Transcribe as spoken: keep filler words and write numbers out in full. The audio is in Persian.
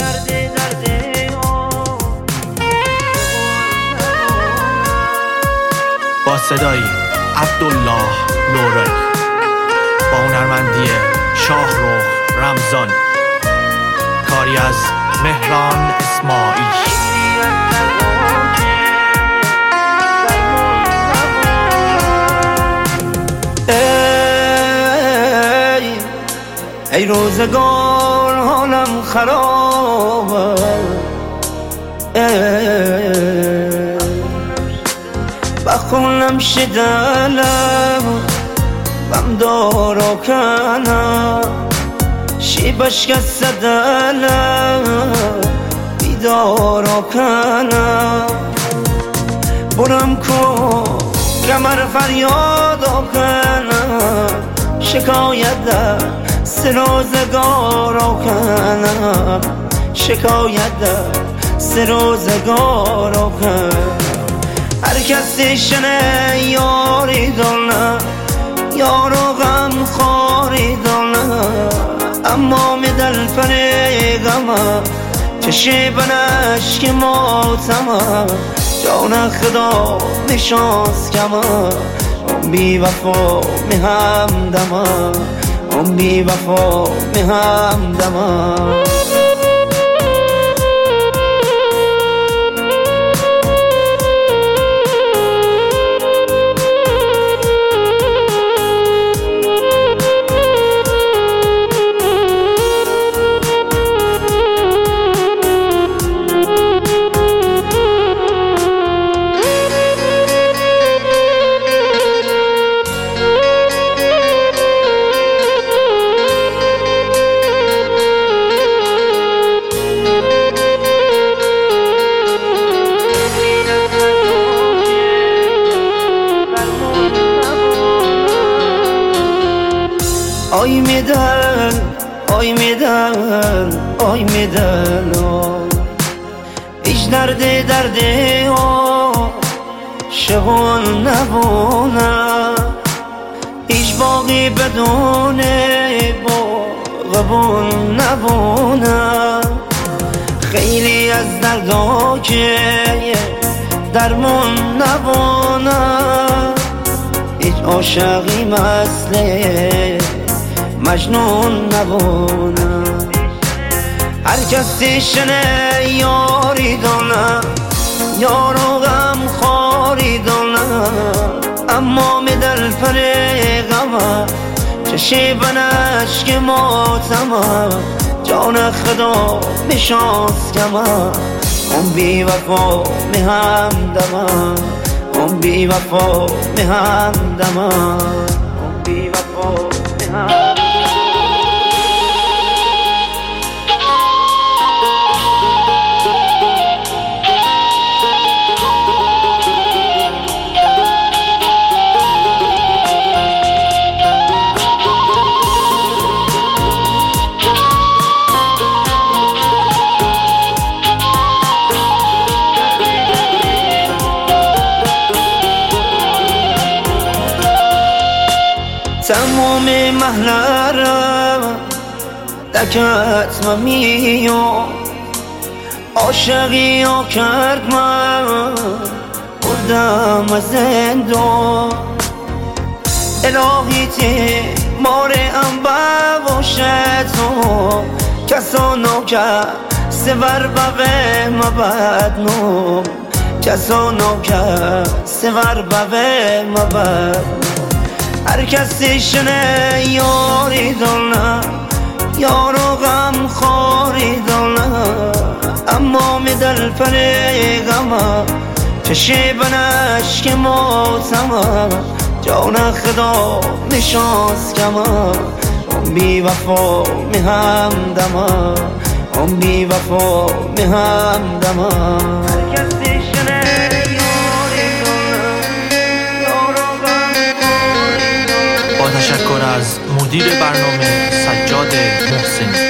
با صدای عبدالله نورایی، با هنرمندی شاهرخ رمضان، کاری از مهران اسماعیل. ای ای روزگار حالم خرابه، بخونم شدلم بم دارا کنم شیبش کس دلم بیدارا کنم برم کو کمر فریادا کنم شکایت در سروزگارا کنم شکایت در سروزگارا کنم هر کسی شنه یاری دونه یارو غم خاری دونه اما می دل فریقمه چشی بنش که موتمه جان خدا می شانس کمه اون بی وفا می همدمه اون بی وفا می همدمه. آی میدن آی میدن آی میدن هیچ درد درد شغل نبونه هیچ باقی بدون باغبون نبونه خیلی از دردا که درمون نبونه هیچ عاشقی مثل مجنون نبونه هر کسی شنه یاری دونه یارو غم خاری دونه اما می دل فریقمه چشی بنش که ماتمه جان خدا می شانس کمه اون بی وفا می همدمه اون بی وفا می همدمه اون بی وفا می همدمه. تمام محلرم دکت ممیو عاشقی ها کرد من بردم از زندان الهی تی مارم بباشد تو کسانو که سور بوه مبدنو کسانو که سور بوه مبدنو هر کسی شنه یاری دونه یارو غم خاری دونه اما می دل فریقمه چشی بنش که موتمه جان خدا می شانس کمه اون بی وفا می همدمه اون بی وفا می همدمه هر کسی شنه با تشکر از مدیر برنامه سجاد محسنی.